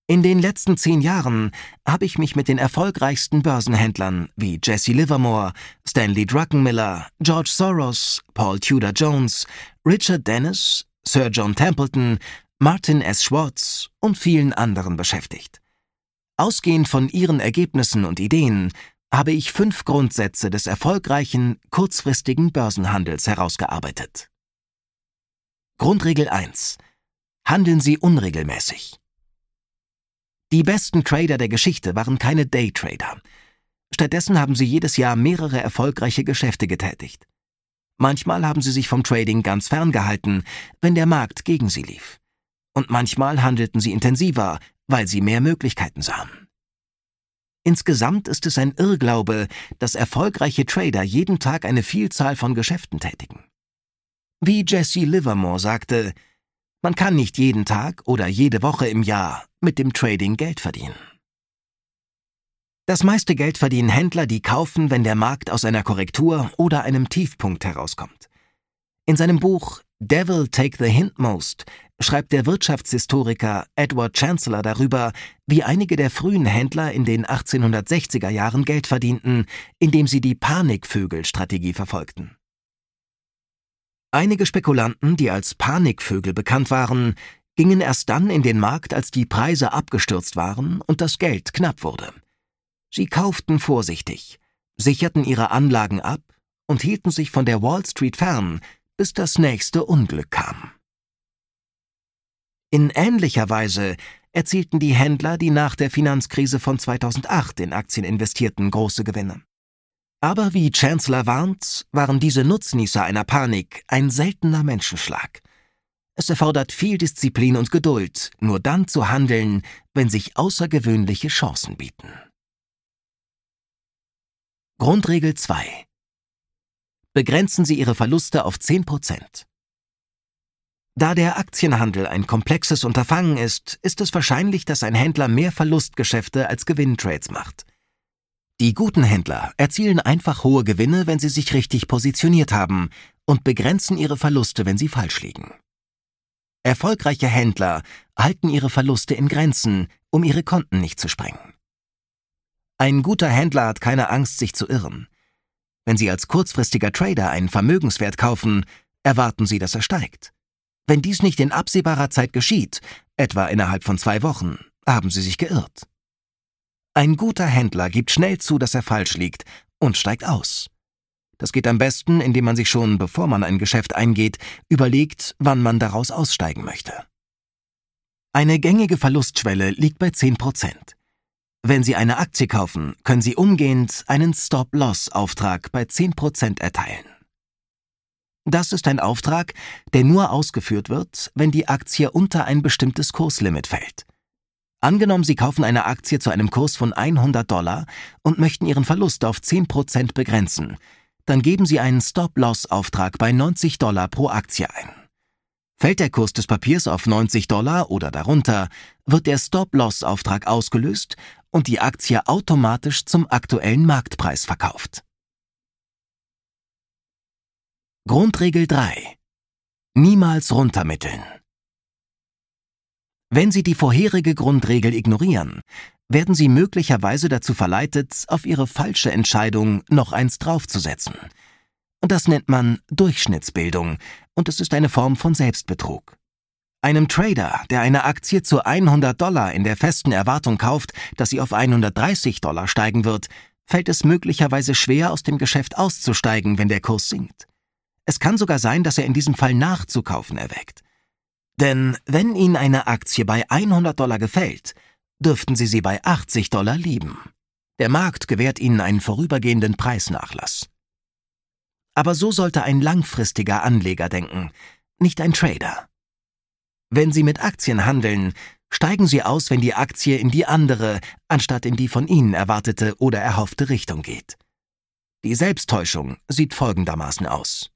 In den letzten 10 Jahren habe ich mich mit den erfolgreichsten Börsenhändlern wie Jesse Livermore, Stanley Druckenmiller, George Soros, Paul Tudor Jones, Richard Dennis, Sir John Templeton, Martin S. Schwartz und vielen anderen beschäftigt. Ausgehend von ihren Ergebnissen und Ideen habe ich 5 Grundsätze des erfolgreichen, kurzfristigen Börsenhandels herausgearbeitet. Grundregel 1: Handeln Sie unregelmäßig. Die besten Trader der Geschichte waren keine Daytrader. Stattdessen haben sie jedes Jahr mehrere erfolgreiche Geschäfte getätigt. Manchmal haben sie sich vom Trading ganz ferngehalten, wenn der Markt gegen sie lief. Und manchmal handelten sie intensiver, weil sie mehr Möglichkeiten sahen. Insgesamt ist es ein Irrglaube, dass erfolgreiche Trader jeden Tag eine Vielzahl von Geschäften tätigen. Wie Jesse Livermore sagte, man kann nicht jeden Tag oder jede Woche im Jahr mit dem Trading Geld verdienen. Das meiste Geld verdienen Händler, die kaufen, wenn der Markt aus einer Korrektur oder einem Tiefpunkt herauskommt. In seinem Buch Devil Take the Hindmost schreibt der Wirtschaftshistoriker Edward Chancellor darüber, wie einige der frühen Händler in den 1860er Jahren Geld verdienten, indem sie die Panikvögel-Strategie verfolgten. Einige Spekulanten, die als Panikvögel bekannt waren, gingen erst dann in den Markt, als die Preise abgestürzt waren und das Geld knapp wurde. Sie kauften vorsichtig, sicherten ihre Anlagen ab und hielten sich von der Wall Street fern, bis das nächste Unglück kam. In ähnlicher Weise erzielten die Händler, die nach der Finanzkrise von 2008 in Aktien investierten, große Gewinne. Aber wie Chancellor warnt, waren diese Nutznießer einer Panik ein seltener Menschenschlag. Es erfordert viel Disziplin und Geduld, nur dann zu handeln, wenn sich außergewöhnliche Chancen bieten. Grundregel 2: Begrenzen Sie Ihre Verluste auf 10%. Da der Aktienhandel ein komplexes Unterfangen ist, ist es wahrscheinlich, dass ein Händler mehr Verlustgeschäfte als Gewinntrades macht. Die guten Händler erzielen einfach hohe Gewinne, wenn sie sich richtig positioniert haben, und begrenzen ihre Verluste, wenn sie falsch liegen. Erfolgreiche Händler halten ihre Verluste in Grenzen, um ihre Konten nicht zu sprengen. Ein guter Händler hat keine Angst, sich zu irren. Wenn Sie als kurzfristiger Trader einen Vermögenswert kaufen, erwarten Sie, dass er steigt. Wenn dies nicht in absehbarer Zeit geschieht, etwa innerhalb von 2 Wochen, haben Sie sich geirrt. Ein guter Händler gibt schnell zu, dass er falsch liegt und steigt aus. Das geht am besten, indem man sich schon, bevor man ein Geschäft eingeht, überlegt, wann man daraus aussteigen möchte. Eine gängige Verlustschwelle liegt bei 10%. Wenn Sie eine Aktie kaufen, können Sie umgehend einen Stop-Loss-Auftrag bei 10% erteilen. Das ist ein Auftrag, der nur ausgeführt wird, wenn die Aktie unter ein bestimmtes Kurslimit fällt. Angenommen, Sie kaufen eine Aktie zu einem Kurs von $100 und möchten Ihren Verlust auf 10% begrenzen, dann geben Sie einen Stop-Loss-Auftrag bei $90 pro Aktie ein. Fällt der Kurs des Papiers auf $90 oder darunter, wird der Stop-Loss-Auftrag ausgelöst und die Aktie automatisch zum aktuellen Marktpreis verkauft. Grundregel 3: Niemals runtermitteln. Wenn Sie die vorherige Grundregel ignorieren, werden Sie möglicherweise dazu verleitet, auf Ihre falsche Entscheidung noch eins draufzusetzen. Das nennt man Durchschnittsbildung und es ist eine Form von Selbstbetrug. Einem Trader, der eine Aktie zu $100 in der festen Erwartung kauft, dass sie auf $130 steigen wird, fällt es möglicherweise schwer, aus dem Geschäft auszusteigen, wenn der Kurs sinkt. Es kann sogar sein, dass er in diesem Fall nachzukaufen erwägt. Denn wenn Ihnen eine Aktie bei $100 gefällt, dürften Sie bei $80 lieben. Der Markt gewährt Ihnen einen vorübergehenden Preisnachlass. Aber so sollte ein langfristiger Anleger denken, nicht ein Trader. Wenn Sie mit Aktien handeln, steigen Sie aus, wenn die Aktie in die andere, anstatt in die von Ihnen erwartete oder erhoffte Richtung geht. Die Selbsttäuschung sieht folgendermaßen aus: